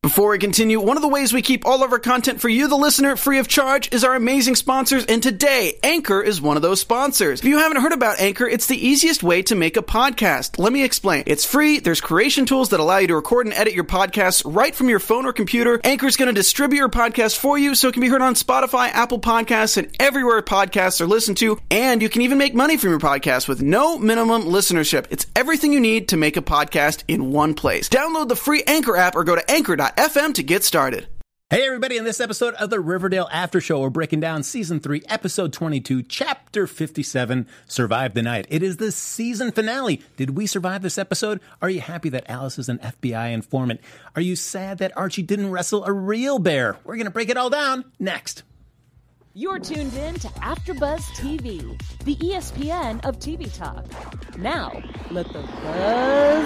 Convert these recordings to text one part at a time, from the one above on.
Before we continue, one of the ways we keep all of our content for you, the listener, free of charge is our amazing sponsors, and today, Anchor is one of those sponsors. If you haven't heard about Anchor, it's the easiest way to make a podcast. Let me explain. It's free, there's creation tools that allow you to record and edit your podcasts right from your phone or computer. Anchor's going to distribute your podcast for you so it can be heard on Spotify, Apple Podcasts, and everywhere podcasts are listened to, and you can even make money from your podcast with no minimum listenership. It's everything you need to make a podcast in one place. Download the free Anchor app or go to anchor.fm to get started. Hey everybody, in this episode of the Riverdale After Show, we're breaking down Season 3, Episode 22, Chapter 57, Survive the Night. It is the season finale. Did we survive this episode? Are you happy that Alice is an FBI informant? Are you sad that Archie didn't wrestle a real bear? We're going to break it all down next. You're tuned in to AfterBuzz TV, the ESPN of TV talk. Now, let the buzz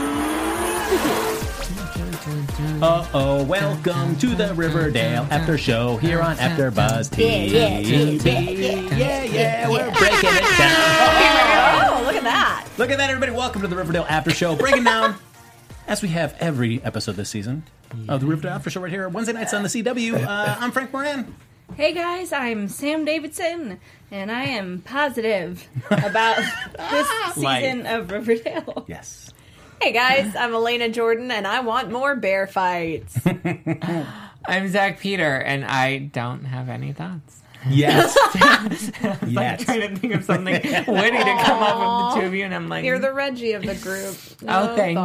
begin. Welcome to the Riverdale After Show here on AfterBuzz TV. Yeah, we're breaking it down. Oh, look at that. Look at that, everybody. Welcome to the Riverdale After Show, breaking down, as we have every episode this season, of the Riverdale After Show right here, Wednesday nights on the CW. I'm Frank Moran. Hey guys, I'm Sam Davidson, and I am positive about this season of Riverdale. Yes. Hey guys, I'm Elena Jordan, and I want more bear fights. I'm Zach Peter, and I don't have any thoughts. Yes. I'm trying to think of something witty to come up with the two of you, and I'm like... You're the Reggie of the group. Oh, thanks.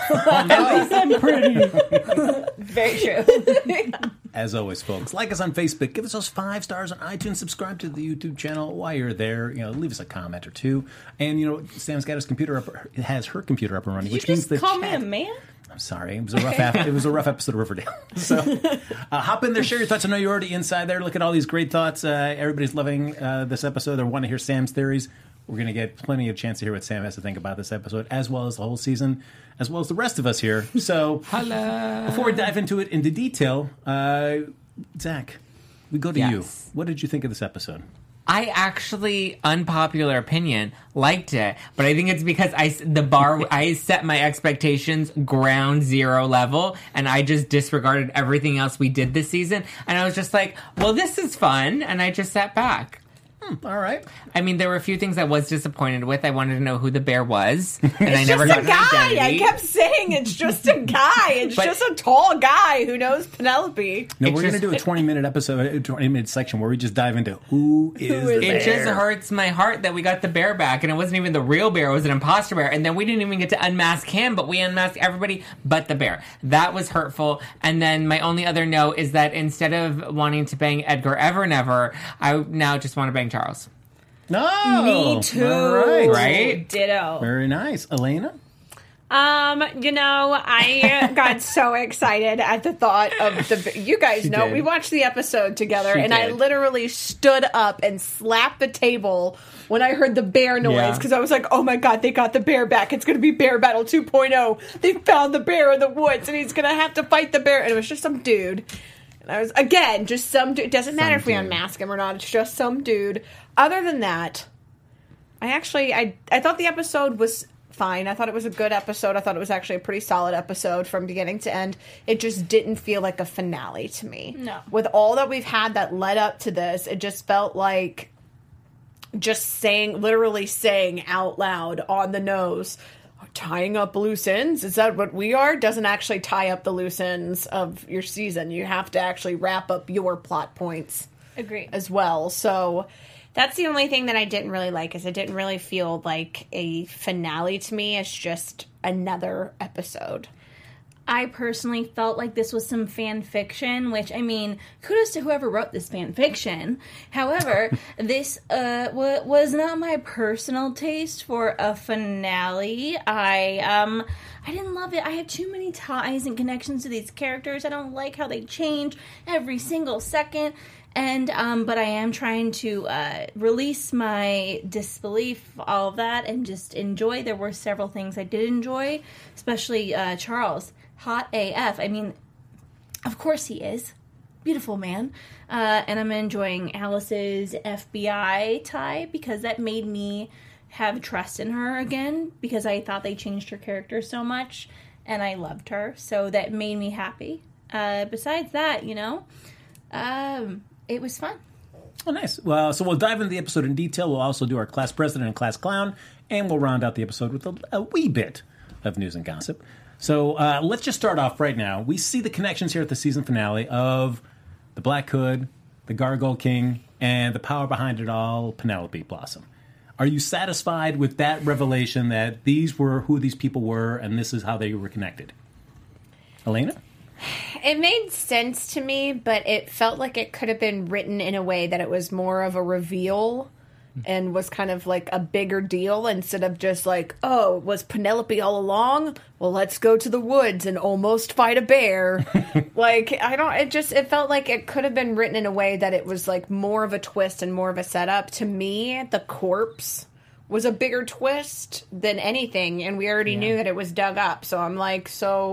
I'm pretty. Very true. As always, folks, like us on Facebook, give us those 5 stars on iTunes, subscribe to the YouTube channel. While you're there, leave us a comment or two. And, Sam's got his computer up, has her computer up and running, which means the call me a man? I'm sorry. It was a rough episode of Riverdale. So hop in there, share your thoughts. I know you're already inside there. Look at all these great thoughts. Everybody's loving this episode. They want to hear Sam's theories. We're going to get plenty of chance to hear what Sam has to think about this episode, as well as the whole season, as well as the rest of us here. So before we dive into detail, Zach, we go to you. What did you think of this episode? I actually, unpopular opinion, liked it, but I think it's because I set my expectations ground zero level, and I just disregarded everything else we did this season, and I was just like, well, this is fun, and I just sat back. All right. I mean, there were a few things I was disappointed with. I wanted to know who the bear was, and I never got an identity. I kept saying it's just a guy. It's just a tall guy who knows Penelope. No, we're going to do a 20-minute episode, a 20-minute section where we just dive into who is the bear. It just hurts my heart that we got the bear back, and it wasn't even the real bear. It was an imposter bear, and then we didn't even get to unmask him, but we unmasked everybody but the bear. That was hurtful. And then my only other note is that instead of wanting to bang Edgar Evernever, I now just want to bang Charles. No, me too. All right. Right? Ditto. Very nice, Elena. I got so excited at the thought of you guys She know, did. we watched the episode together, She and I did. literally stood up and slapped the table when I heard the bear noise, because I was like, oh my god, they got the bear back. It's going to be Bear Battle 2.0. They found the bear in the woods, and he's going to have to fight the bear. And it was just some dude. And I was, again, just some dude. It doesn't matter if we unmask him or not. It's just some dude. Other than that, I thought the episode was fine. I thought it was a good episode. I thought it was actually a pretty solid episode from beginning to end. It just didn't feel like a finale to me. No. With all that we've had that led up to this, it just felt like just literally saying out loud on the nose, tying up loose ends. Is that what we are? Doesn't actually tie up the loose ends of your season. You have to actually wrap up your plot points. Agree. As well. So that's the only thing that I didn't really like, is it didn't really feel like a finale to me. It's just another episode. I personally felt like this was some fan fiction, which, I mean, kudos to whoever wrote this fan fiction. However, this was not my personal taste for a finale. I didn't love it. I have too many ties and connections to these characters. I don't like how they change every single second. And, but I am trying to release my disbelief, all of that, and just enjoy. There were several things I did enjoy, especially Charles. Hot AF. I mean, of course he is. Beautiful man. And I'm enjoying Alice's FBI tie, because that made me have trust in her again, because I thought they changed her character so much, and I loved her. So that made me happy. besides that, it was fun. Oh, nice. Well, so we'll dive into the episode in detail. We'll also do our class president and class clown, and we'll round out the episode with a wee bit of news and gossip. So let's just start off right now. We see the connections here at the season finale of the Black Hood, the Gargoyle King, and the power behind it all, Penelope Blossom. Are you satisfied with that revelation that these were who these people were and this is how they were connected? Elena? It made sense to me, but it felt like it could have been written in a way that it was more of a reveal and was kind of like a bigger deal instead of just like, oh, was Penelope all along? Well, let's go to the woods and almost fight a bear. It felt like it could have been written in a way that it was like more of a twist and more of a setup. To me, the corpse was a bigger twist than anything, and we already knew that it was dug up. So I'm like,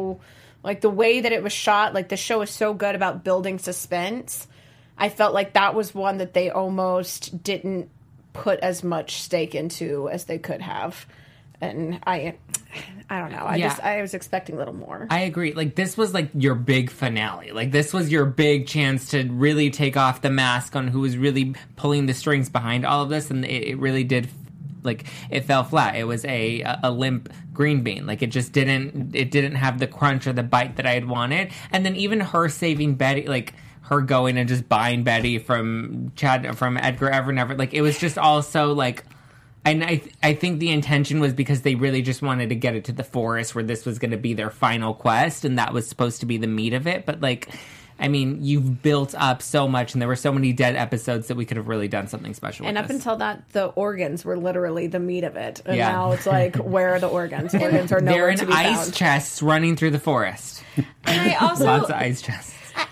the way that it was shot, like the show is so good about building suspense. I felt like that was one that they almost didn't put as much stake into as they could have. And I don't know. I was expecting a little more. I agree. Like, this was like your big finale. Like, this was your big chance to really take off the mask on who was really pulling the strings behind all of this. And it really did, like, it fell flat. It was a limp green bean. Like, it just didn't have the crunch or the bite that I had wanted. And then even her saving Betty, like, her going and just buying Betty from Edgar Evernever, like, it was just also like, and I think the intention was because they really just wanted to get it to the forest where this was going to be their final quest, and that was supposed to be the meat of it. But like, I mean, you've built up so much, and there were so many dead episodes that we could have really done something special. And with up this. until that, the organs were literally the meat of it, and now it's like, where are the organs? Organs are they're nowhere in to be ice found. chests running through the forest. And I also Lots of ice chests.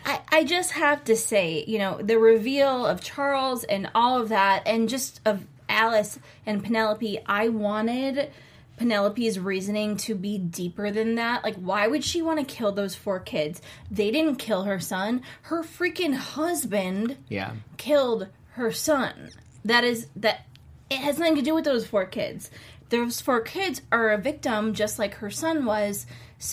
I just have to say, the reveal of Charles and all of that, and just of Alice and Penelope, I wanted Penelope's reasoning to be deeper than that. Like, why would she want to kill those 4 kids? They didn't kill her son. Her freaking husband killed her son. That it has nothing to do with those 4 kids. Those 4 kids are a victim just like her son was.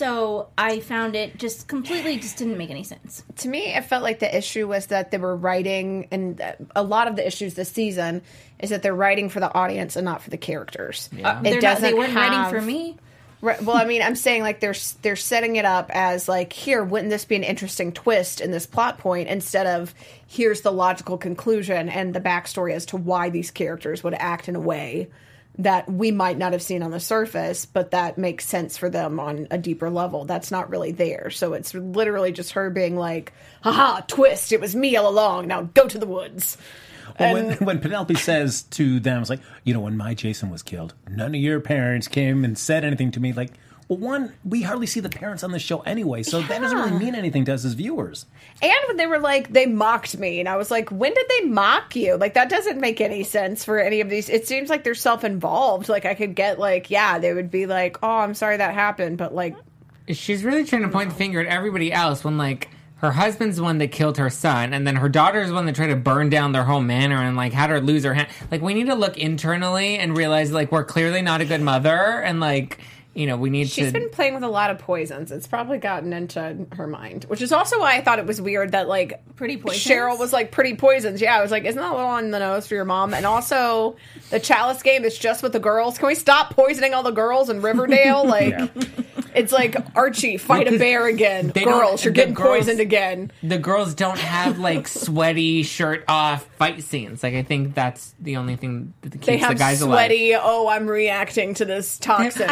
So I found it just didn't make any sense. To me, it felt like the issue was that they were writing, and a lot of the issues this season is that they're writing for the audience and not for the characters. Yeah. They weren't writing for me. Right, well, I mean, I'm saying like they're setting it up as like, here, wouldn't this be an interesting twist in this plot point, instead of here's the logical conclusion and the backstory as to why these characters would act in a way that we might not have seen on the surface, but that makes sense for them on a deeper level. That's not really there. So it's literally just her being like, haha, twist, it was me all along, now go to the woods. Well, when Penelope says to them, it's like, when my Jason was killed, none of your parents came and said anything to me. Like, well, one, we hardly see the parents on the show anyway, so that doesn't really mean anything to us as viewers. And when they were like, they mocked me, and I was like, when did they mock you? Like, that doesn't make any sense for any of these. It seems like they're self-involved. Like, I could get, like, they would be like, oh, I'm sorry that happened, but, like... She's really trying to point the finger at everybody else when, like, her husband's the one that killed her son, and then her daughter's the one that tried to burn down their whole manor and, like, had her lose her hand. Like, we need to look internally and realize, like, we're clearly not a good mother, and, like... we need She's been playing with a lot of poisons. It's probably gotten into her mind, which is also why I thought it was weird that, like, pretty poisons? Cheryl was like, pretty poisons. Yeah, I was like, isn't that a little on the nose for your mom? And also, the Chalice game is just with the girls. Can we stop poisoning all the girls in Riverdale? Like, it's like, Archie, fight a bear again. Girls, you're getting poisoned again. The girls don't have, like, sweaty, shirt-off fight scenes. Like, I think that's the only thing that keeps the guys alive. They have sweaty, I'm reacting to this toxin.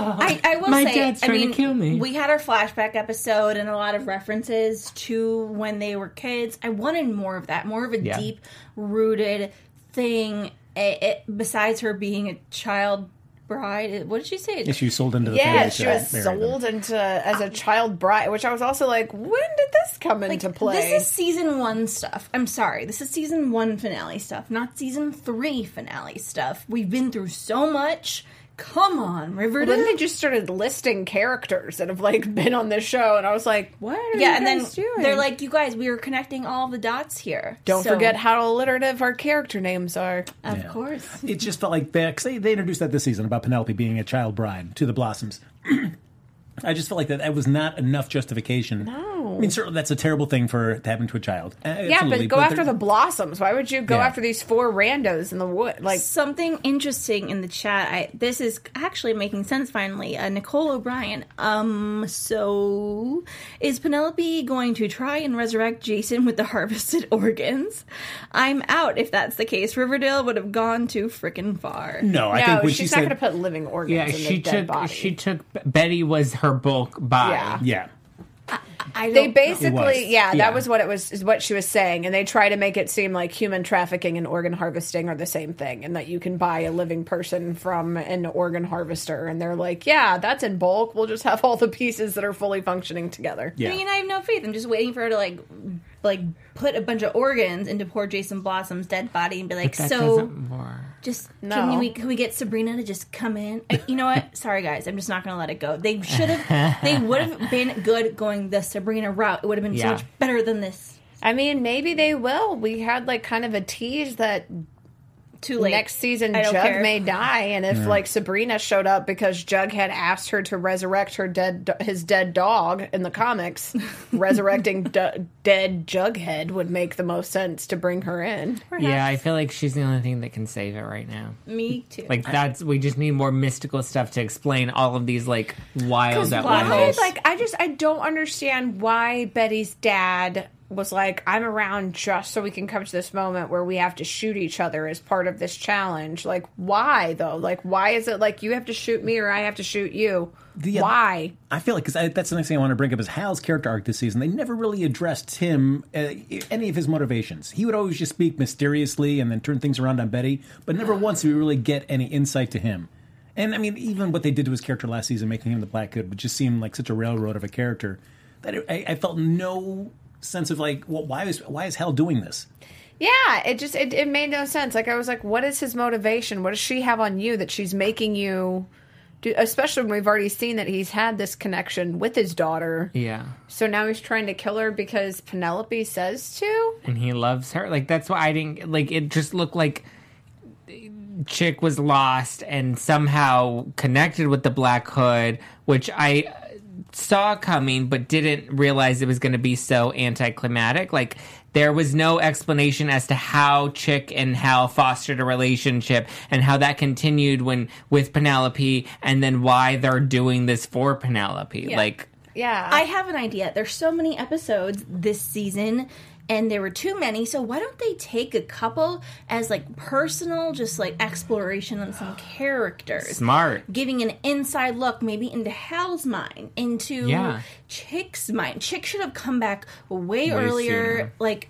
I will My say, dad's trying to kill me. We had our flashback episode and a lot of references to when they were kids. I wanted more of that, more of a deep-rooted thing. Besides her being a child bride, what did she say? She was sold into the family. Yeah, she was sold into as a child bride, which I was also like, when did this come into play? This is season 1 stuff. I'm sorry, this is season 1 finale stuff, not season 3 finale stuff. We've been through so much. Come on, Riverdale. Well, then they just started listing characters that have, like, been on this show, and I was like, what are you guys doing? They're like, you guys, we were connecting all the dots here. Don't forget how alliterative our character names are. Of course. It just felt like because they introduced that this season about Penelope being a child bride to the Blossoms. I just felt like that was not enough justification I mean, certainly that's a terrible thing to happen to a child. Yeah, Absolutely, but go after they're- the blossoms. Why would you go Yeah. after these 4 randos in the wood? Like, Something interesting in the chat. This is actually making sense finally. Nicole O'Brien. So is Penelope going to try and resurrect Jason with the harvested organs? I'm out if that's the case. Riverdale would have gone too frickin' far. No, I think no, when she's she not said, going to put living organs Yeah, in she the dead body. took Betty was her bulk body. Yeah. yeah. They basically, was. yeah, Yeah. that was what it was, is what she was saying, and they try to make it seem like human trafficking and organ harvesting are the same thing, and that you can buy a living person from an organ harvester, and they're like, yeah, that's in bulk. We'll just have all the pieces that are fully functioning together. Yeah. I mean, I have no faith. I'm just waiting for her to like put a bunch of organs into poor Jason Blossom's dead body and be like, That so doesn't work. just No. can we get Sabrina to just come in? You know what? Sorry guys, I'm just not gonna let it go. They would have been good going the Sabrina route. It would have been so Yeah. much better than this. I mean, maybe they will. We had like kind of a tease that Too late. next season I don't Jug care. may die, and if like Sabrina showed up because Jug had asked her to resurrect his dead dog in the comics, resurrecting dead Jughead would make the most sense to bring her in. Yeah, I feel like she's the only thing that can save it right now. Me too. Like we just need more mystical stuff to explain all of these like wild why- levels. I don't understand why Betty's dad was like, I'm around just so we can come to this moment where we have to shoot each other as part of this challenge. Like, why though? Like, why is it like you have to shoot me or I have to shoot you? Why? I feel like, because that's the next thing I want to bring up is Hal's character arc this season. They never really addressed him, any of his motivations. He would always just speak mysteriously and then turn things around on Betty, but never once did we really get any insight to him. And I mean, even what they did to his character last season, making him the Black Hood, would just seem like such a railroad of a character that I felt no sense of like, well, why is Hal doing this? Yeah, it made no sense. Like, I was like, what is his motivation? What does she have on you that she's making you do? Especially when we've already seen that he's had this connection with his daughter. Yeah. So now he's trying to kill her because Penelope says to? And he loves her. Like, that's why I didn't like it. Just looked like Chick was lost and somehow connected with the Black Hood, which I saw coming but didn't realize it was going to be so anticlimactic. Like, there was no explanation as to how Chick and Hal fostered a relationship and how that continued with Penelope, and then why they're doing this for Penelope. Yeah. Like, Yeah. I have an idea. There's so many episodes this season, and there were too many, so why don't they take a couple as like personal, just like exploration on some characters? smart. Giving an inside look maybe into Hal's mind, into Yeah. Chick's mind. Chick should have come back way Way earlier. sooner. Like,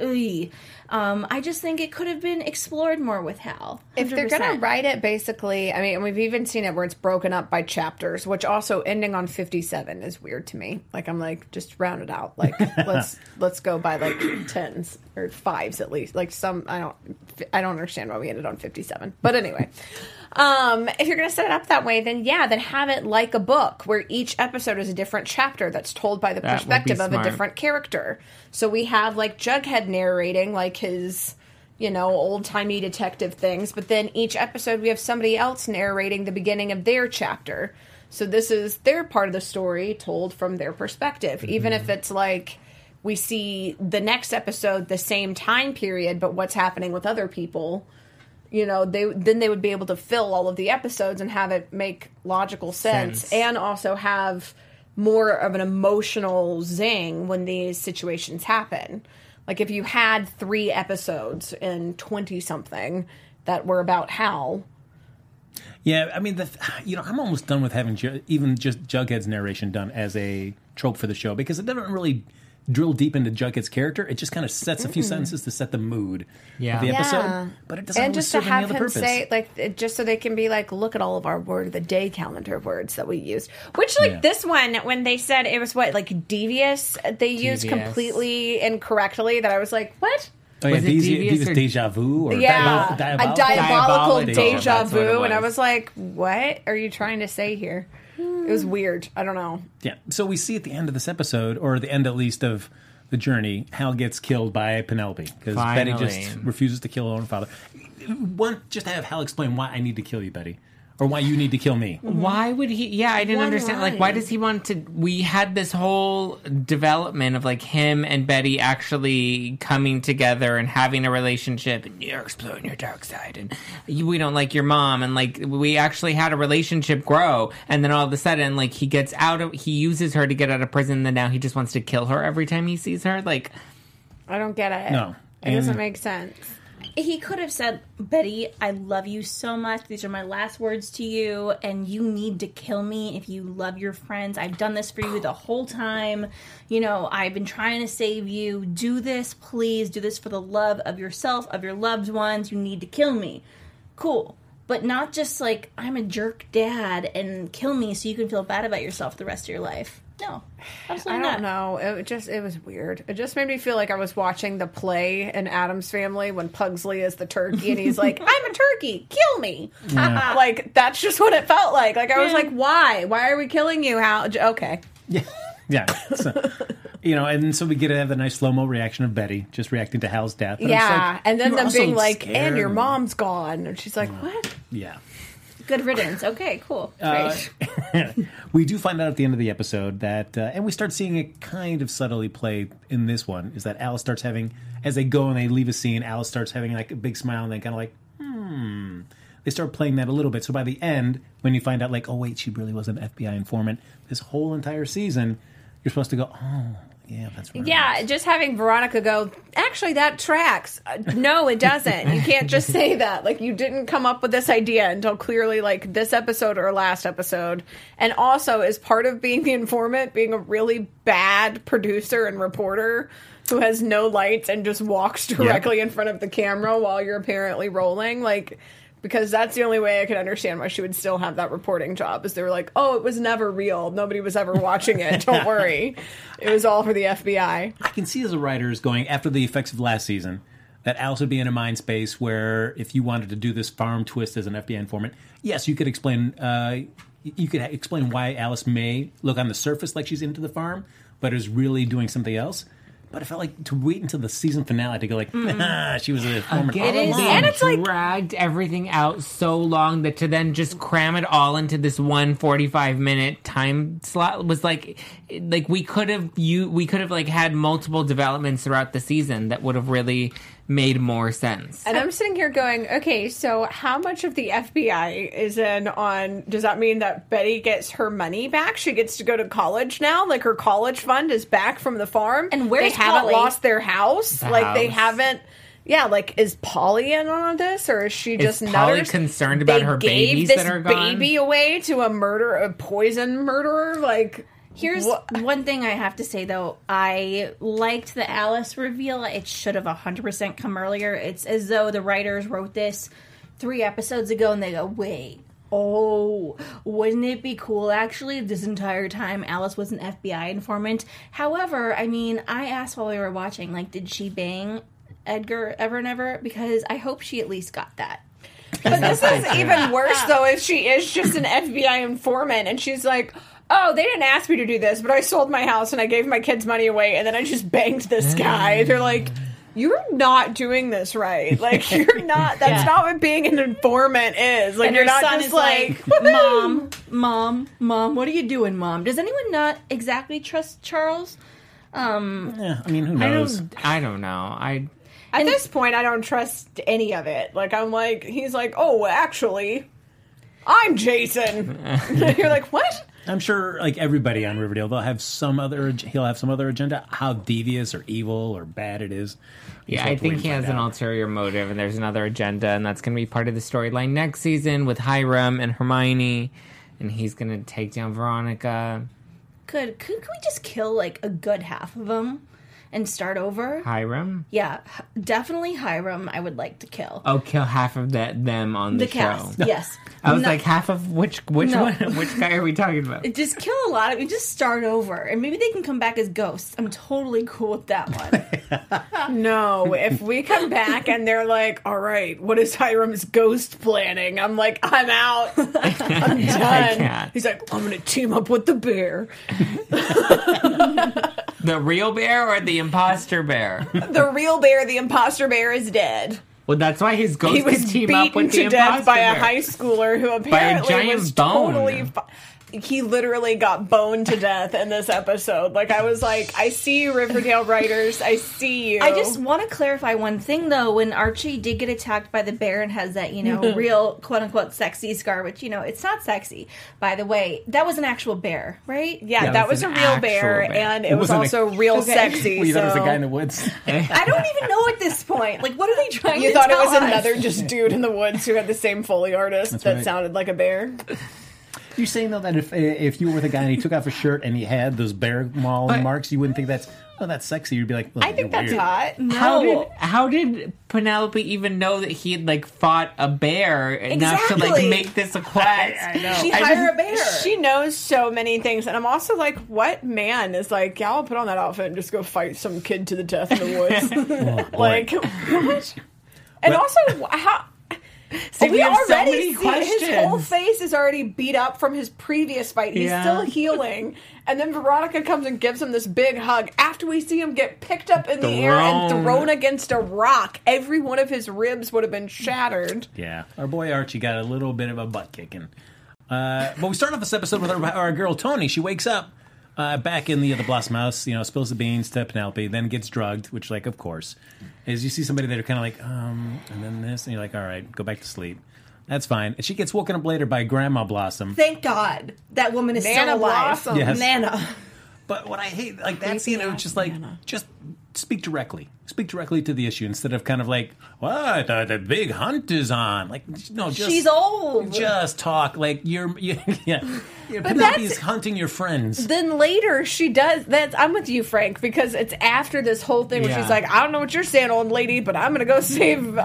I just think it could have been explored more with Hal. If they're going to 100%. write it, basically, I mean, we've even seen it where it's broken up by chapters, which also ending on 57 is weird to me. Like, I'm like, just round it out. Like, let's go by like 10s or 5s at least. Like I don't understand why we ended on 57. But anyway, if you're going to set it up that way, then have it like a book where each episode is a different chapter that's told by the That would be perspective of a smart. different character. So we have like Jughead narrating like his, old-timey detective things, but then each episode we have somebody else narrating the beginning of their chapter. So this is their part of the story told from their perspective, even if it's like we see the next episode the same time period, but what's happening with other people. They would be able to fill all of the episodes and have it make logical sense. And also have more of an emotional zing when these situations happen. Like, if you had 3 episodes in 20-something that were about Hal. Yeah, I mean, I'm almost done with having even just Jughead's narration done as a trope for the show, because it doesn't really drill deep into Jughead's character. It just kind of sets a few sentences to set the mood of the episode, Yeah. but it doesn't And really just to serve any have other him purpose. say, like, just so they can be like, look at all of our word of the day calendar words that we used. Which, Yeah. this one, when they said it was devious, they used Devious. completely incorrectly, that I was like, what? Oh, yeah, Was it devious or- deja vu? Or Yeah, diabolical? a diabolical Diabolical, deja that's what it vu. And I was. was like, what are you trying to say here? It was weird. I don't know. Yeah. So we see at the end of this episode, or the end at least of the journey, Hal gets killed by Penelope because Betty just Finally. refuses to kill her own father. Just to have Hal explain why I need to kill you, Betty. or why you need to kill me. Why would he? Yeah, I didn't One understand. Like, line. why does he want to? We had this whole development of like him and Betty actually coming together and having a relationship. And you're exploring your dark side, and we don't like your mom, and like we actually had a relationship grow. And then all of a sudden, like he gets out of, he uses her to get out of prison. And then now he just wants to kill her every time he sees her. Like, I don't get it. No. It doesn't make sense. He could have said, Betty, I love you so much. These are my last words to you, and you need to kill me if you love your friends. I've done this for you the whole time. You know, I've been trying to save you. Do this, please. Do this for the love of yourself, of your loved ones. You need to kill me. Cool. But not just like, I'm a jerk dad and kill me so you can feel bad about yourself the rest of your life. No, absolutely I not. don't know. It was weird. It just made me feel like I was watching the play in Addams Family when Pugsley is the turkey and he's like, I'm a turkey, kill me. Like, that's just what it felt like. Like, I was like, why? Why are we killing you? How? Okay. Yeah. So, you know, and so we get to have the nice slow-mo reaction of Betty just reacting to Hal's death. And I'm just Yeah. like, And then "You're them also being like, scared." and your mom's gone. And she's like, what? Yeah. Good riddance. Okay, cool. Great. We do find out at the end of the episode that, and we start seeing it kind of subtly play in this one, is that Alice starts having, as they go and they leave a scene, Alice starts having like a big smile and then kind of like, They start playing that a little bit. So by the end, when you find out like, oh wait, she really was an FBI informant, this whole entire season, you're supposed to go, oh, yeah, that's right. Yeah, just having Veronica go, actually, that tracks. No, it doesn't. You can't just say that. Like, you didn't come up with this idea until clearly, like, this episode or last episode. And also, as part of being the informant, being a really bad producer and reporter who has no lights and just walks directly in front of the camera while you're apparently rolling, like... Because that's the only way I could understand why she would still have that reporting job. Is they were like, oh, it was never real. Nobody was ever watching it. Don't worry. It was all for the FBI. I can see as a writer is going, after the effects of last season, that Alice would be in a mind space where if you wanted to do this farm twist as an FBI informant, yes, you could explain why Alice may look on the surface like she's into the farm, but is really doing something else. But I felt like to wait until the season finale to go like, she was a informant all It is, along. and it's like- dragged everything out so long that to then just cram it all into this 145-minute time slot was like we could have like had multiple developments throughout the season that would have really made more sense. And I'm sitting here going, okay, so how much of the FBI is in on... Does that mean that Betty gets her money back? She gets to go to college now? Like, her college fund is back from the farm? And where's They haven't Polly? lost their house? The Like, they house. haven't... Yeah, like, is Polly in on this? Or is she just Polly nutters? concerned about her babies this that are gone? baby away to a poison murderer? Like... Here's one thing I have to say, though. I liked the Alice reveal. It should have 100% come earlier. It's as though the writers wrote this 3 episodes ago, and they go, wait, wouldn't it be cool, actually, if this entire time Alice was an FBI informant? However, I mean, I asked while we were watching, like, did she bang Edgar ever and ever? Because I hope she at least got that. But this is even worse, though, if she is just an FBI informant, and she's like... Oh, they didn't ask me to do this, but I sold my house and I gave my kids money away and then I just banged this guy. They're like, you're not doing this right. Like, you're not, that's not what being an informant is. Like, And you're her not son just is like, Mom, what are you doing, Mom? Does anyone not exactly trust Charles? Yeah, I mean, who knows? I don't know. at this point, I don't trust any of it. Like, I'm like, he's like, oh, actually, I'm Jason. You're like, what? I'm sure, like everybody on Riverdale, he'll have some other agenda. How devious or evil or bad it is. Yeah, I think he has an ulterior motive, and there's another agenda, and that's going to be part of the storyline next season with Hiram and Hermione, and he's going to take down Veronica. Could we just kill, like, a good half of them and start over? Hiram? Yeah, definitely Hiram I would like to kill. Oh, kill half of them on the show. Cast, yes. I was No. like, half of which No. one? Which guy are we talking about? Just kill a lot of them. Just start over. And maybe they can come back as ghosts. I'm totally cool with that one. No, if we come back and they're like, all right, what is Hiram's ghost planning? I'm like, I'm out. I'm done. can't. He's like, I'm going to team up with the bear. The real bear or the imposter bear? The real bear, the imposter bear, is dead. Well, that's why his ghost He was could team up with beaten the to death imposter by a bear. high schooler who apparently giant was bone. totally. He literally got boned to death in this episode. Like, I was like, I see you, Riverdale writers. I see you. I just want to clarify one thing, though. When Archie did get attacked by the bear and has that, real quote-unquote sexy scar, which, it's not sexy, by the way, that was an actual bear, right? Yeah, Yeah, that it was was a an real actual bear, bear. and it was wasn't also real Okay. sexy. Well, you thought it was a so- guy in the woods. I don't even know at this point. Like, what are they trying You to thought it tell was us? another just dude in the woods who had the same Foley artist that right. sounded like a bear. You're saying, though, that if you were with a guy and he took off his shirt and he had those bear maul But- marks, you wouldn't think that's sexy. You'd be like, I think that's weird. hot. No. How did Penelope even know that he had fought a bear enough to Exactly. make this a quest? I know. She hired a bear. She knows so many things, and I'm also like, what man is like, yeah, I'll put on that outfit and just go fight some kid to the death in the woods? Oh, boy. Like, what? And But- also, how? See, we we have so already many see his whole questions. face is already beat up from his previous fight. He's Yeah. still healing, and then Veronica comes and gives him this big hug after we see him get picked up in the air and Thrown. thrown against a rock. Every one of his ribs would have been shattered. Yeah, our boy Archie got a little bit of a butt kicking. But we start off this episode with our girl Tony. She wakes up back in the Blossom House, spills the beans to Penelope, then gets drugged, which, like, of course, is you see somebody that are kind of like, and then this, and you're like, all right, go back to sleep. That's fine. And she gets woken up later by Grandma Blossom. Thank God that woman is Nana still alive. Blossom. Yes. Nana. But what I hate, like, that scene, it was just like, just speak directly. Speak directly to the issue instead of kind of like, what, the big hunt is on. Like, no, just... She's old. Just talk. Like, Penelope that's- is hunting your friends. Then later she does that. I'm with you, Frank, because it's after this whole thing where Yeah. she's like, I don't know what you're saying, old lady, but I'm gonna save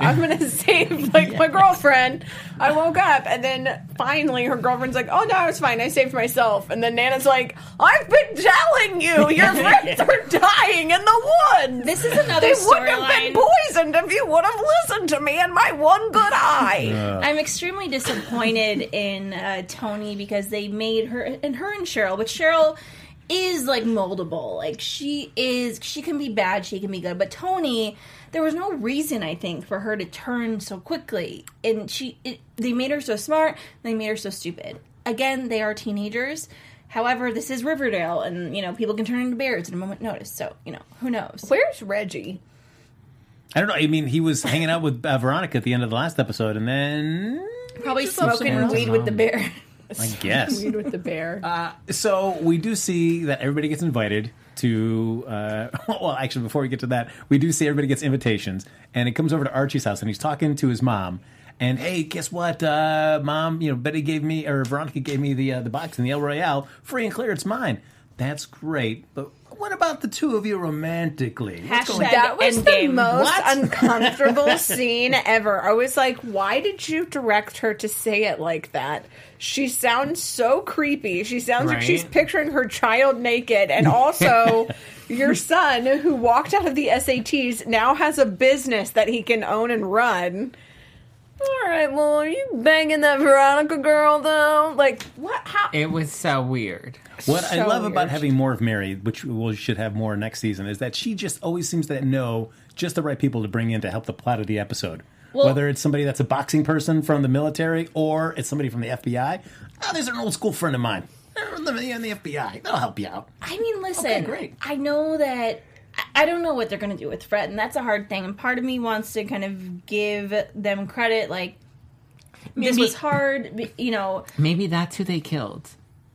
like my girlfriend. I woke up, and then finally her girlfriend's like, oh no, it's fine, I saved myself. And then Nana's like, I've been telling you, your friends are dying in the woods. This is another They wouldn't have been storyline. poisoned if you would have listened to me and my one good eye. I'm extremely disappointed in Tony because they made her and Cheryl, but Cheryl is like moldable. Like she can be bad, she can be good, but Tony, there was no reason I think for her to turn so quickly, and they made her so smart, they made her so stupid. Again, they are teenagers. However, this is Riverdale, and people can turn into bears at a moment's notice. So who knows? Where's Reggie? I don't know. I mean, he was hanging out with Veronica at the end of the last episode, and then... Probably Just left smoking somewhere weed else. with the bear. I guess. Weed with the bear. So we do see that everybody gets invited to... well, actually, before we get to that, we do see everybody gets invitations, and it comes over to Archie's house, and he's talking to his mom. And, hey, guess what, Mom? Betty gave me, or Veronica gave me the box and the El Royale. Free and clear, it's mine. That's great. But what about the two of you romantically? What's going Hashtag That was the Endgame. most What? uncomfortable scene ever. I was like, why did you direct her to say it like that? She sounds so creepy. She sounds like Right? she's picturing her child naked. And also, your son, who walked out of the SATs, now has a business that he can own and run. All right, well, are you banging that Veronica girl, though? Like, what? How? It was so weird. What I So love about weird. having more of Mary, which we should have more next season, is that she just always seems to know just the right people to bring in to help the plot of the episode. Well- Whether it's somebody that's a boxing person from the military or it's somebody from the FBI. Oh, there's an old school friend of mine. They're in the FBI. They'll help you out. I mean, listen, Okay, great. I know that I don't know what they're going to do with Fred, and that's a hard thing. And part of me wants to kind of give them credit, like this Maybe- was hard, Maybe that's who they killed.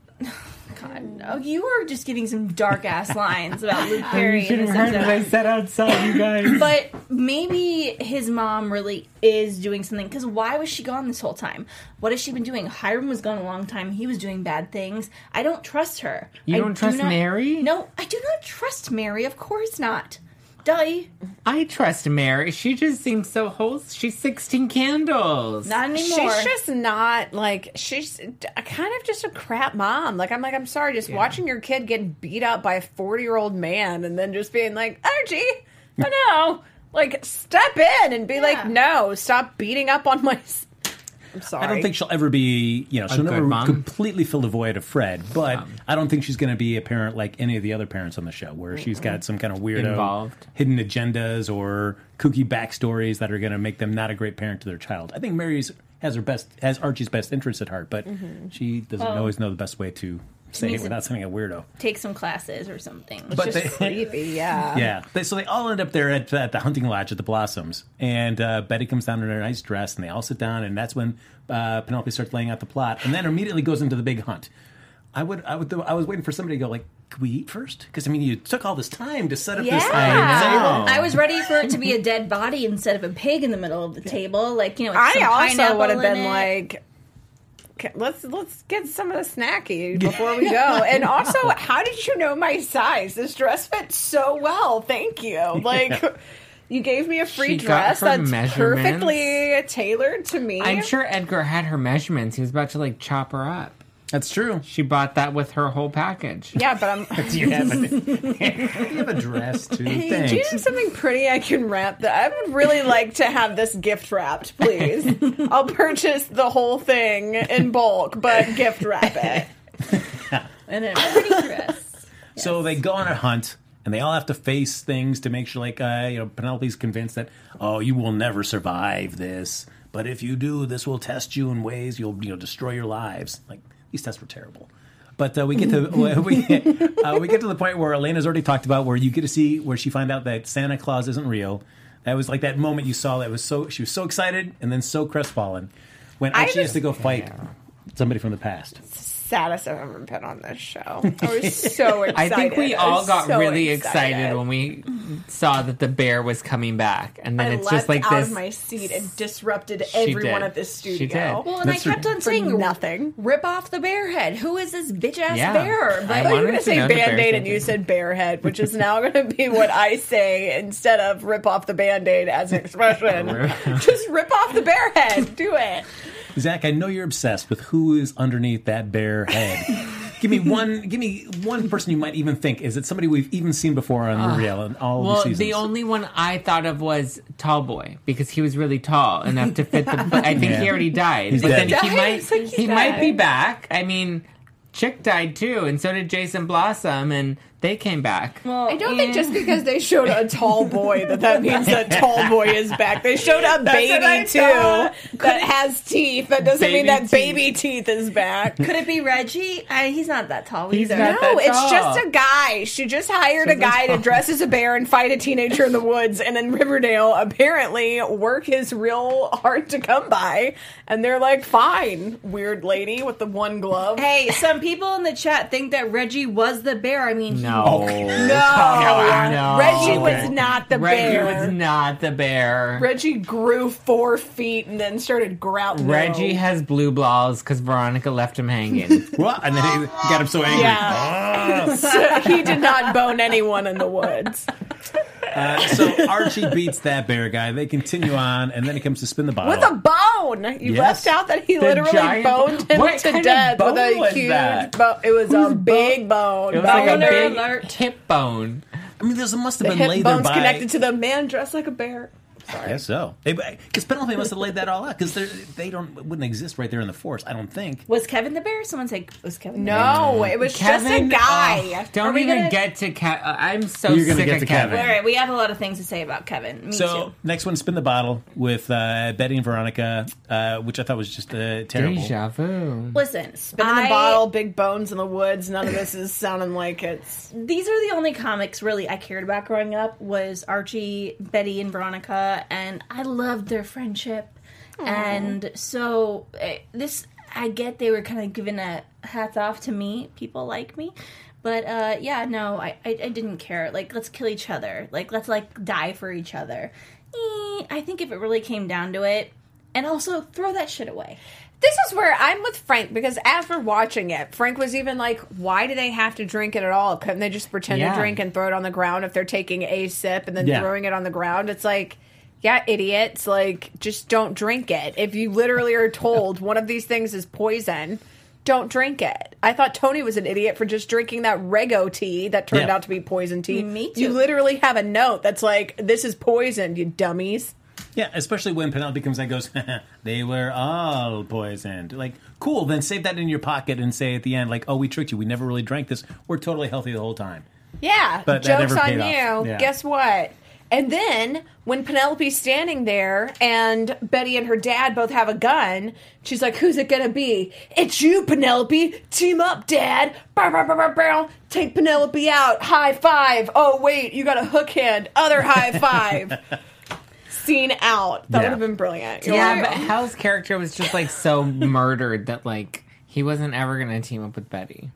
God, no, you are just giving some dark ass lines about Luke Perry. in this episode. said outside, you guys. But maybe his mom really is doing something. Because why was she gone this whole time? What has she been doing? Hiram was gone a long time. He was doing bad things. I don't trust her. You I don't do trust not- Mary? No, I do not trust Mary. Of course not. Duh. I trust Mary. She just seems so wholesome. She's 16 candles. Not anymore. She's just not like she's kind of just a crap mom. I'm sorry, just watching your kid get beat up by a 40-year-old man and then just being like, Archie, oh no, like step in and be like, no, stop beating up on my. I'm sorry. I don't think she'll ever be, she'll good never mom? completely fill the void of Fred, but I don't think she's going to be a parent like any of the other parents on the show, where she's got some kind of weirdo Involved. hidden agendas or kooky backstories that are going to make them not a great parent to their child. I think Mary has Archie's best interests at heart, but she doesn't always know the best way to say it without sounding a weirdo. Take some classes or something. But Just creepy, yeah. Yeah. So they all end up there at the hunting lodge at the Blossoms. And Betty comes down in her nice dress, and they all sit down, and that's when Penelope starts laying out the plot, and then immediately goes into the big hunt. I was waiting for somebody to go, like, can we eat first? Because, you took all this time to set up this table. I was ready for it to be a dead body instead of a pig in the middle of the table. Like, with I some also pineapple would have been in it. like, okay, let's get some of the snacky before we go. And also, how did you know my size? This dress fits so well. Thank you. Like, you gave me a free She got dress her that's measurements. perfectly tailored to me. I'm sure Edgar had her measurements. He was about to chop her up. That's true. She bought that with her whole package. Yeah, but I'm. Do you have a dress, too? Hey, Thanks. do you have something pretty I can wrap? That I would really like to have this gift wrapped, please. I'll purchase the whole thing in bulk, but gift wrap it. And a pretty dress. So they go on a hunt, and they all have to face things to make sure, Penelope's convinced that, you will never survive this. But if you do, this will test you in ways you'll destroy your lives. Like, these tests were terrible. But we get to we get to the point where Elena's already talked about, where you get to see where she find out that Santa Claus isn't real. That was like that moment you saw that she was so excited and then so crestfallen when Archie has to go fight somebody from the past. Saddest I've ever been on this show. I was so excited. I think we all was got so really excited when we saw that the bear was coming back, and then I it's leapt just like out this. of my seat and disrupted She everyone did. at this She studio. did. Well, and That's I kept on For saying nothing. Rip off the bear head. Who is this bitch ass Yeah. bear? I But I thought you were wanted going to to say know the bear Band-Aid and thing. you said Bearhead, which is now going to be what I say instead of rip off the Band-Aid as an expression. Just rip off the bear head. Do it. Zach, I know you're obsessed with who is underneath that bear head. Give me one person you might even think. Is it somebody we've even seen before on Riverdale in all Well, the seasons? the only one I thought of was Tall Boy, because he was really tall enough to fit the. But I think he already died. He's but dead. then He he might died. be back. I mean, Chick died too, and so did Jason Blossom, and they came back. well, I don't think just because they showed a tall boy that means that tall boy is back. They showed a what I baby too thought. that has teeth. That doesn't mean Baby that teeth. baby teeth is back. Could it be Reggie? He's not that tall He's either. not No, that it's tall. just a guy. She just hired a guy to dress as a bear and fight a teenager in the woods, and in Riverdale apparently work is real hard to come by. And they're like, fine, weird lady with the one glove. Hey, some people in the chat think that Reggie was the bear. I mean, No, No, Reggie was not the Reggie bear. was not the bear. Reggie grew 4 feet and then started growling. Reggie has blue balls because Veronica left him hanging. What? And then he got him so angry. Yeah. So he did not bone anyone in the woods. So Archie beats that bear guy. They continue on, and then he comes to spin the bottle. With a bone! You Yes. left out that he The literally giant- boned him What to kind of death with bone a was huge that? bone. It was a big bone. It was like a Boner big alert. hip bone. I mean, there must have The been hip laid there bone's by. connected to the man dressed like a bear. I guess so. Because Penelope must have laid that all out, because they wouldn't exist right there in the forest. I don't think. was Kevin the bear? Someone said, was Kevin the bear? No, it was just a guy. Don't Are we even gonna- get to Kevin. I'm so You're gonna sick get of to Kevin. Kevin. All right, we have a lot of things to say about Kevin. Me So too. next one, spin the bottle with Betty and Veronica, which I thought was just terrible. Deja vu. Listen, Spinning the bottle, big bones in the woods. None of this is sounding like it's... These are the only comics really I cared about growing up was Archie, Betty, and Veronica, and I loved their friendship. And so I get they were kind of giving a hats off to me, people like me. But I didn't care. Like, let's kill each other. Like, let's die for each other. I think if it really came down to it, and also throw that shit away. This is where I'm with Frank, because after watching it, Frank was even like, why do they have to drink it at all? Couldn't they just pretend to Yeah. drink and throw it on the ground if they're taking a sip and then Yeah. throwing it on the ground? It's like, yeah, idiots, like, just don't drink it. If you literally are told one of these things is poison, don't drink it. I thought Tony was an idiot for just drinking that Rego tea that turned Yeah. out to be poison tea. Me too. You literally have a note that's like, this is poison, you dummies. Yeah, especially when Penelope comes and goes, they were all poisoned. Like, cool, then save that in your pocket and say at the end, like, oh, we tricked you. We never really drank this. We're totally healthy the whole time. Yeah, But that joke's never on paid you. off. Yeah. Guess what? And then when Penelope's standing there and Betty and her dad both have a gun, she's like, who's it gonna be? It's you, Penelope. Team up, Dad. Bow, bow, bow, bow, bow. Take Penelope out. High five. Oh, wait, you got a hook hand. Other high five. Scene out. That Yeah. would have been brilliant. Yeah, but Hal's character was just like so murdered that like he wasn't ever going to team up with Betty.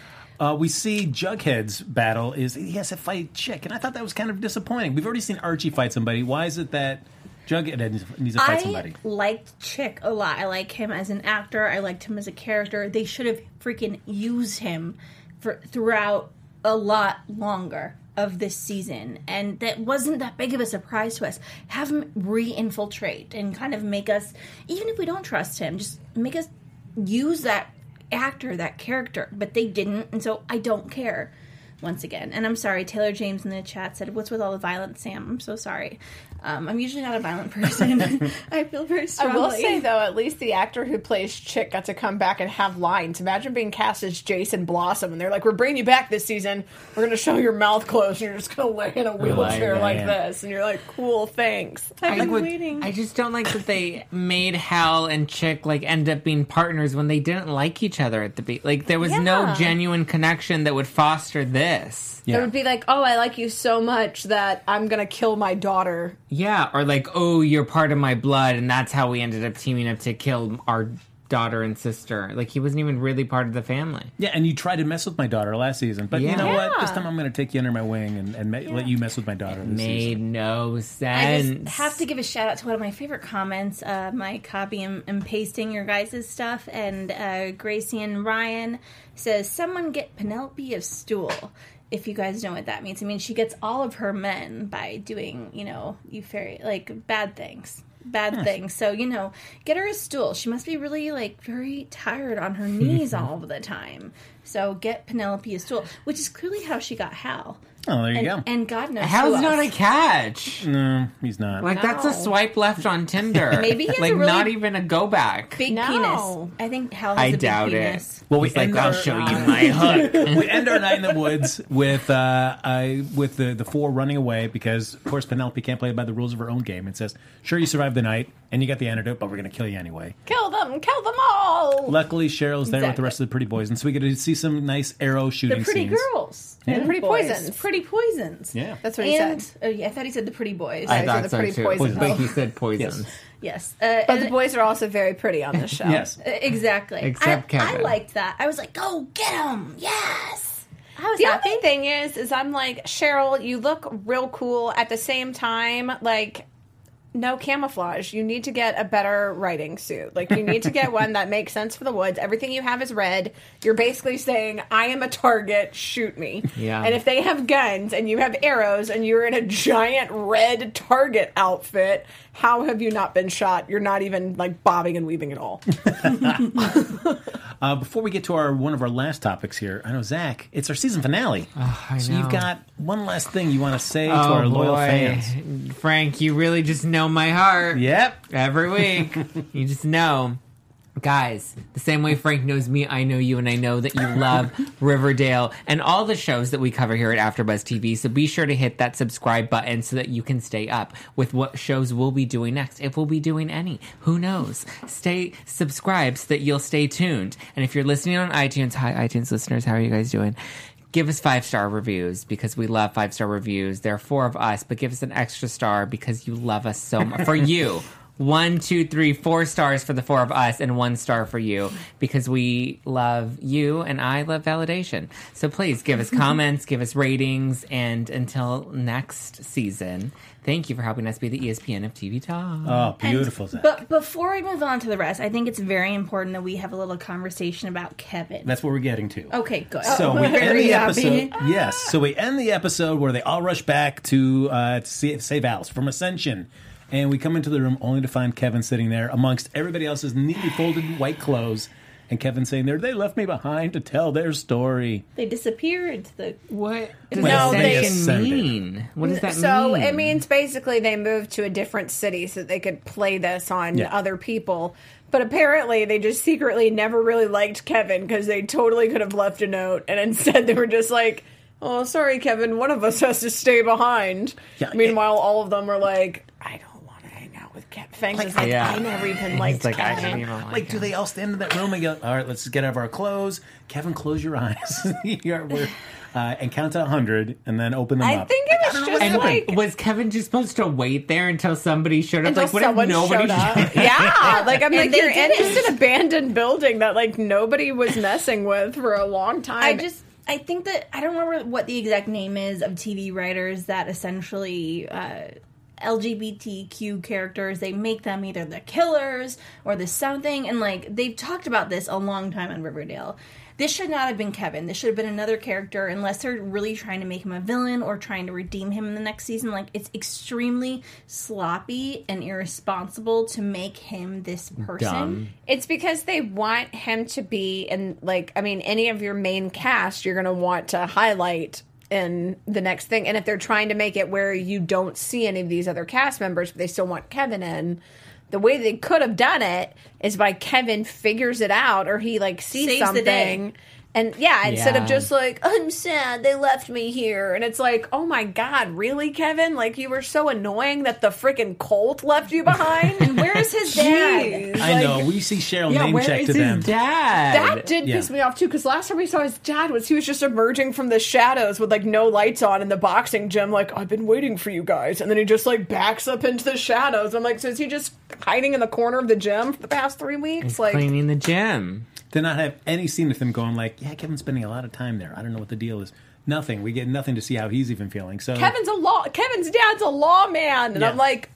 We see Jughead's battle is he has to fight Chick, and I thought that was kind of disappointing. We've already seen Archie fight somebody. Why is it that Jughead needs to fight somebody? I liked Chick a lot. I like him as an actor. I liked him as a character. They should have freaking used him throughout a lot longer of this season, and that wasn't that big of a surprise to us. Have him re-infiltrate and kind of make us, even if we don't trust him, just make us use that actor, that character, but they didn't, and so I don't care once again. And I'm sorry, Taylor James in the chat said, what's with all the violence, Sam? I'm so sorry. I'm usually not a violent person. I feel very I strongly. will say, though, at least the actor who plays Chick got to come back and have lines. Imagine being cast as Jason Blossom, and they're like, we're bringing you back this season. We're going to show your mouth closed, and you're just going to lay in a wheelchair like this. And you're like, cool, thanks. I've been waiting. I just don't like that they made Hal and Chick like end up being partners when they didn't like each other at the beat. Like there was no genuine connection that would foster this. It would be like, oh, I like you so much that I'm going to kill my daughter. Yeah, or like, oh, you're part of my blood, and that's how we ended up teaming up to kill our daughter and sister. Like, he wasn't even really part of the family. Yeah, and you tried to mess with my daughter last season, but you know what? This time I'm going to take you under my wing and let you mess with my daughter this Made season. no I sense. just have to give a shout out to one of my favorite comments, my copy and pasting your guys' stuff, and Gracie and Ryan says, someone get Penelope a stool. If you guys know what that means. I mean, she gets all of her men by doing, bad things. Things. So, get her a stool. She must be really, very tired on her knees all of the time. So, get Penelope a stool, which is clearly how she got Hal. Oh, there you go. And God knows Hal's who not else. a catch. No, he's not. Like, that's a swipe left on Tinder. Maybe he has like, a really not even a go back. Big No. penis. I think Hal has I a big doubt penis. it. Well, He's like, I'll show you my hook. We end our night in the woods with the four running away because, of course, Penelope can't play by the rules of her own game. It says, sure, you survived the night, and you got the antidote, but we're going to kill you anyway. Kill them all. Luckily, Cheryl's there with the rest of the pretty boys, and so we get to see some nice arrow shooting The pretty scenes. girls. Yeah. And Pretty boys. poisons. Pretty poisons. Yeah. That's what he And, said. oh, yeah, I thought he said the pretty boys. I these are thought the so, pretty too. poisons. But he said poisons. Yes. Yes. But the boys are also very pretty on this show. Yes. Exactly. Except I Kevin. liked that. I was like, go get him. Yes. I was The happy. only thing is I'm like, Cheryl, you look real cool. At the same time, no camouflage. You need to get a better riding suit. You need to get one that makes sense for the woods. Everything you have is red. You're basically saying, I am a target, shoot me. Yeah. And if they have guns and you have arrows and you're in a giant red target outfit, how have you not been shot? You're not even bobbing and weaving at all. Before we get to one of our last topics here, I know, Zach, it's our season finale. I So know. you've got one last thing you want to say to our loyal fans. Frank, you really just know my heart. Yep. Every week. You just know. Guys, the same way Frank knows me, I know you, and I know that you love Riverdale and all the shows that we cover here at AfterBuzz TV. So be sure to hit that subscribe button so that you can stay up with what shows we'll be doing next. If we'll be doing any, who knows? Stay subscribed so that you'll stay tuned. And if you're listening on iTunes, hi iTunes listeners, how are you guys doing? Give us 5-star reviews because we love 5-star reviews. There are 4 of us, but give us an extra star because you love us so much. For you. 1, 2, 3, 4 stars for the 4 of us and 1 star for you because we love you and I love validation. So please give us comments, give us ratings, and until next season, thank you for helping us be the ESPN of TV Talk. Oh, beautiful, Zach. But before we move on to the rest, I think it's very important that we have a little conversation about Kevin. That's what we're getting to. Okay, good. So we end very the happy. episode. Yes. So we end the episode where they all rush back to save Alice from Ascension. And we come into the room only to find Kevin sitting there amongst everybody else's neatly folded white clothes. And Kevin saying they left me behind to tell their story. They disappeared. What does No, they ascension mean? What does that mean? So it means basically they moved to a different city so that they could play this on other people. But apparently they just secretly never really liked Kevin because they totally could have left a note. And instead they were just like, oh, sorry, Kevin, one of us has to stay behind. Yeah, Meanwhile, all of them are like, I don't want to hang out with Kevin. Fangs is like, I never even liked He's I Kevin. didn't even Like, do they all stand in that room and go, all right, let's get out of our clothes. Kevin, close your eyes. And count to 100 and then open them I up. think it was just And like... was Kevin just supposed to wait there until somebody showed up? Until Like, what if someone nobody showed up. showed up? Yeah, like I'm like, they you're in didn't. just an abandoned building that like nobody was messing with for a long time. I think that I don't remember what the exact name is of TV writers that essentially LGBTQ characters, they make them either the killers or the something, and like they've talked about this a long time on Riverdale. This should not have been Kevin. This should have been another character, unless they're really trying to make him a villain or trying to redeem him in the next season. Like, it's extremely sloppy and irresponsible to make him this person. Dumb. It's because they want him to be in, like, I mean, any of your main cast you're going to want to highlight in the next thing. And if they're trying to make it where you don't see any of these other cast members, but they still want Kevin in, the way they could have done it is by Kevin figures it out or he, like, sees Saves the day. something. And, yeah, instead of Yeah. just, like, I'm sad, they left me here. And it's like, oh, my God, really, Kevin? Like, you were so annoying that the freaking cult left you behind? And where is his dad? Jeez. I know. We see Cheryl Yeah, name where check is to his them. dad? That did piss me off too, because last time we saw his dad he was just emerging from the shadows with like no lights on in the boxing gym, like, I've been waiting for you guys, and then he just like backs up into the shadows. I'm like, so is he just hiding in the corner of the gym for the past 3 weeks? He's Like, cleaning the gym. Did not have any scene of him going like, yeah, Kevin's spending a lot of time there. I don't know what the deal is. Nothing. We get nothing to see how he's even feeling. So Kevin's dad's a lawman, and Yeah. I'm like,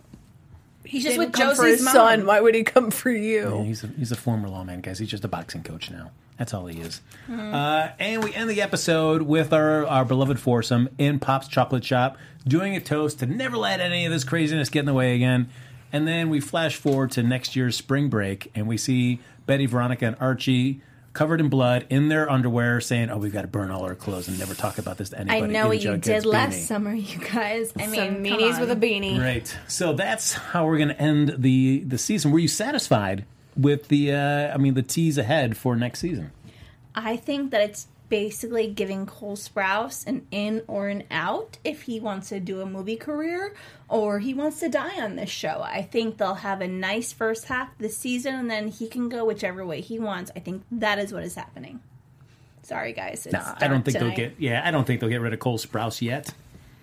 He's just didn't with come for Josie's his mom. son. Why would he come for you? yeah, he's a former lawman, guys. He's just a boxing coach now. That's all he is. And we end the episode with our beloved foursome in Pop's Chocolate Shop doing a toast to never let any of this craziness get in the way again. And then we flash forward to next year's spring break, and we see Betty, Veronica, and Archie covered in blood in their underwear saying, oh, we've got to burn all our clothes and never talk about this to anybody. I know Even what you Jughead's did last beanie. summer, you guys. I mean, Some come meanies on. with a beanie. Right. So that's how we're going to end the season. Were you satisfied with the tease ahead for next season? I think that it's basically giving Cole Sprouse an in or an out if he wants to do a movie career or he wants to die on this show. I think they'll have a nice first half of the season and then he can go whichever way he wants. I think that is what is happening. Sorry, guys. It's I don't think tonight. I don't think they'll get rid of Cole Sprouse yet.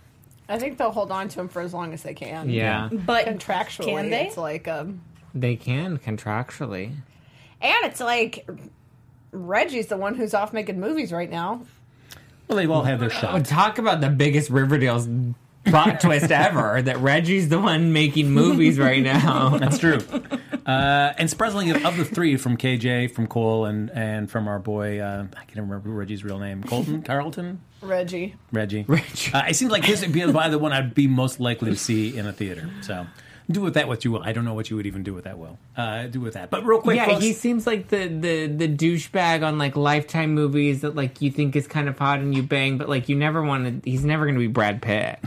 I think they'll hold on to him for as long as they can. Yeah, But Contractually, can they? it's like, they can contractually. and it's like Reggie's the one who's off making movies right now. Well, they've all had their shot. Talk about the biggest Riverdale's plot twist ever, that Reggie's the one making movies right now. That's true. And surprisingly, of the three, from KJ, from Cole, and from our boy, I can't remember Reggie's real name, Carlton? Reggie. Reggie. It seems like his would be the one I'd be most likely to see in a theater. So do with that what you will. I don't know what you would even do with that, Will. Do with that. But real quick, Yeah, folks, he seems like the douchebag on like Lifetime movies that like you think is kind of hot and you bang, but like you never want to. He's never going to be Brad Pitt.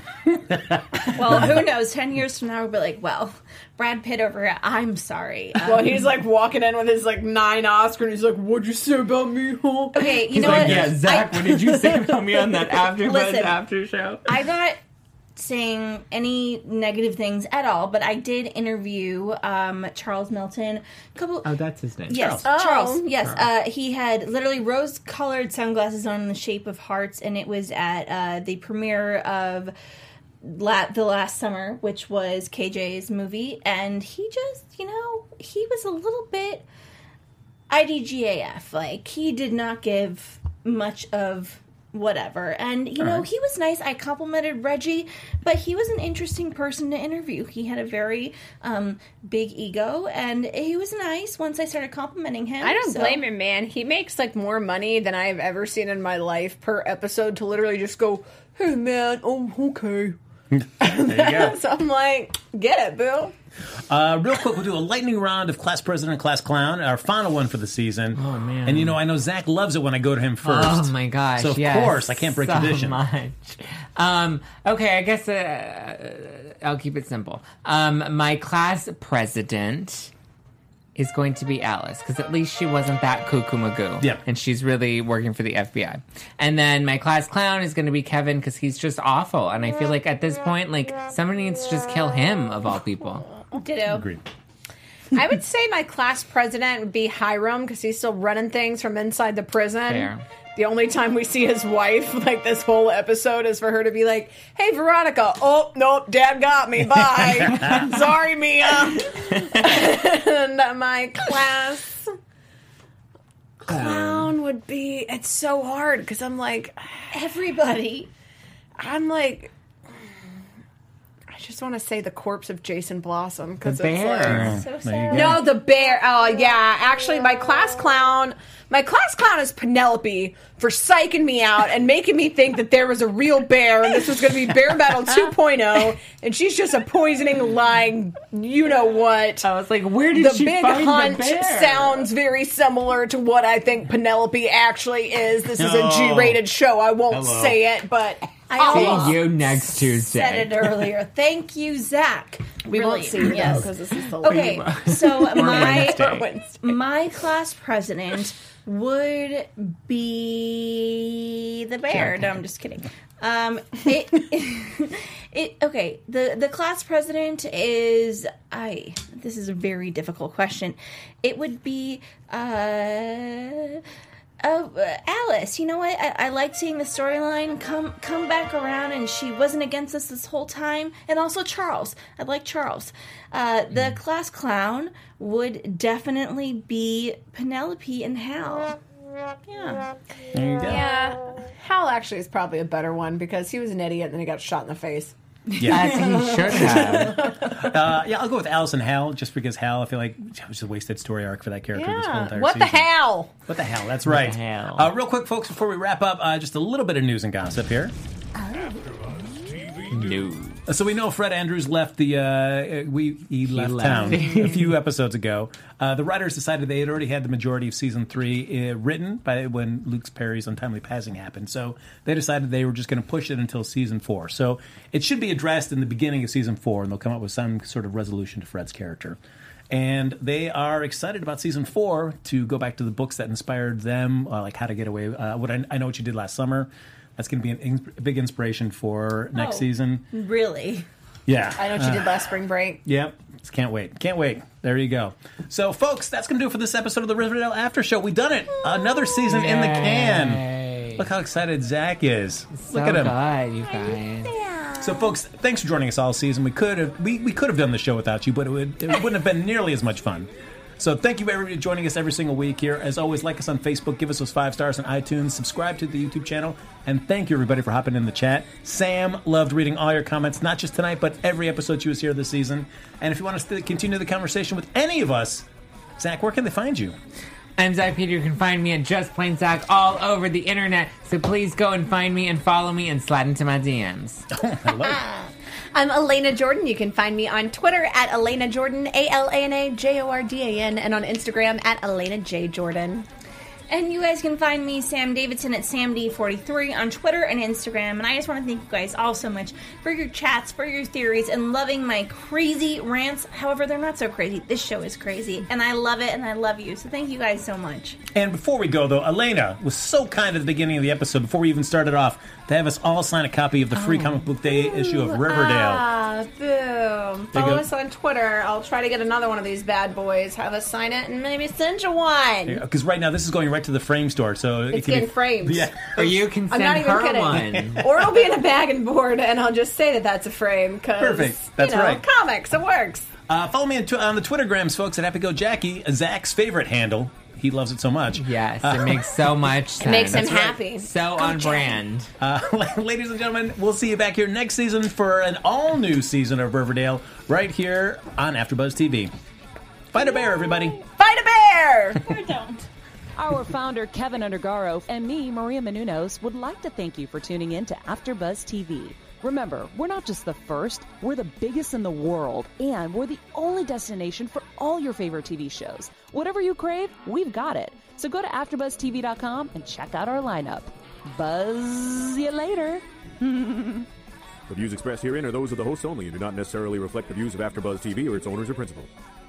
Well, who knows? 10 years from now, we'll be like, well, Brad Pitt over here. I'm sorry. Well, he's like walking in with his like 9 Oscar, and he's like, "What'd you say about me?" Huh? okay, you He's know like, what? yeah, Zach, what did you say about me on that Listen. after show? I'm not saying any negative things at all, but I did interview Charles Milton a couple. Oh, that's his name. Yes, Charles. Charles. Yes, he had literally rose-colored sunglasses on in the shape of hearts, and it was at the premiere of the last summer, which was KJ's movie, and he just, he was a little bit IDGAF. Like, he did not give much of whatever. And, he was nice. I complimented Reggie, but he was an interesting person to interview. He had a very big ego, and he was nice once I started complimenting him. I don't blame him, man. He makes like more money than I've ever seen in my life per episode to literally just go, "Hey, man, oh, okay." There you go. So I'm like, get it, boo. Real quick, we'll do a lightning round of Class President and Class Clown, our final one for the season. Oh, man. And I know Zach loves it when I go to him first. Oh my gosh! So of course I can't break so tradition. Much. Okay, I guess I'll keep it simple. My class president is going to be Alice, because at least she wasn't that cuckoo magoo. Yeah. And she's really working for the FBI. And then my class clown is going to be Kevin, because he's just awful. And I feel like at this point, like, somebody needs to just kill him, of all people. Ditto. Agreed. I would say my class president would be Hiram, because he's still running things from inside the prison. Fair. The only time we see his wife, like this whole episode, is for her to be like, "Hey, Veronica." "Oh, nope, Dad got me. Bye." "Sorry, Mia." And my class clown would be, it's so hard, because I'm like, Everybody. I just want to say the corpse of Jason Blossom, because The it's bear. like, So There you sad. go. no, the bear. Oh, yeah. Actually, my class clown is Penelope for psyching me out and making me think that there was a real bear and this was going to be Bear Battle 2.0, and she's just a poisoning, lying, you know what. I was like, where did The she Big find Hunt the bear? sounds very similar to what I think Penelope actually is. This is a Oh. G-rated show. I won't Hello. say it, but I See almost you next Tuesday. said it earlier. Thank you, Zach. we won't see you Yes. because this is the Okay, so Wednesday. my class president would be the bear. No, I'm just kidding. Okay. The class president is this is a very difficult question. It would be Alice. You know what? I like seeing the storyline come back around, and she wasn't against us this whole time. And also Charles. I like Charles. The class clown would definitely be Penelope and Hal. Yeah. There you go. Yeah. Hal actually is probably a better one because he was an idiot and then he got shot in the face. Yeah. As he should have. I'll go with Alice and Hal, just because Hal, I feel like it was a wasted story arc for that character this whole entire What season. the hell? What the hell? That's right. the hell? Real quick, folks, before we wrap up, just a little bit of news and gossip here. No. So we know Fred Andrews left he left left. town a few episodes ago. The writers decided they had already had the majority of season 3 written by when Luke Perry's untimely passing happened. So they decided they were just going to push it until season 4. So it should be addressed in the beginning of season 4, and they'll come up with some sort of resolution to Fred's character. And they are excited about season 4 to go back to the books that inspired them, like How to Get Away. I Know What You Did Last Summer. That's going to be a big inspiration for next season. Really? Yeah. I know what you did last spring break. Yep. Just can't wait. Can't wait. There you go. So, folks, that's going to do it for this episode of the Riverdale After Show. We done it. Another season in the can. Yay. Look how excited Zach is. So Look at him. good, you guys. So, folks, thanks for joining us all season. We could have done the show without you, but it wouldn't have been nearly as much fun. So thank you, everybody, for joining us every single week here. As always, like us on Facebook, give us those 5 stars on iTunes, subscribe to the YouTube channel, and thank you, everybody, for hopping in the chat. Sam loved reading all your comments, not just tonight, but every episode she was here this season. And if you want to continue the conversation with any of us, Zach, where can they find you? I'm Zach Peter. You can find me at Just Plain Zach all over the internet. So please go and find me and follow me and slide into my DMs. Hello. I'm Elena Jordan. You can find me on Twitter at Elena Jordan, ALANAJORDAN, and on Instagram at Elena J. Jordan. And you guys can find me, Sam Davidson, at SamD43 on Twitter and Instagram. And I just want to thank you guys all so much for your chats, for your theories, and loving my crazy rants. However, they're not so crazy. This show is crazy. And I love it, and I love you. So thank you guys so much. And before we go, though, Elena was so kind at the beginning of the episode, before we even started off, to have us all sign a copy of the free Comic Book Day issue of Riverdale. Boom. There you Follow go. us on Twitter. I'll try to get another one of these bad boys, have us sign it, and maybe send you one. Because right now, this is going right to the frame store, so it It's can getting be framed. Yeah. Or you can I'm not send even her kidding. one. Or it'll be in a bag and board, and I'll just say that that's a frame. Cause, Perfect. That's right. Comics, it works. Follow me on the Twittergrams, folks, at HappyGoJackie, Zach's favorite handle. He loves it so much. Yes, it makes so much sense. It makes him That's right. happy. So on brand. Ladies and gentlemen, we'll see you back here next season for an all-new season of Riverdale, right here on AfterBuzz TV. Fight a bear, everybody. Fight a bear! Or don't. Our founder, Kevin Undergaro, and me, Maria Menounos, would like to thank you for tuning in to AfterBuzz TV. Remember, we're not just the first, we're the biggest in the world, and we're the only destination for all your favorite TV shows. Whatever you crave, we've got it. So go to AfterBuzzTV.com and check out our lineup. Buzz you later. The views expressed herein are those of the hosts only and do not necessarily reflect the views of AfterBuzz TV or its owners or principals.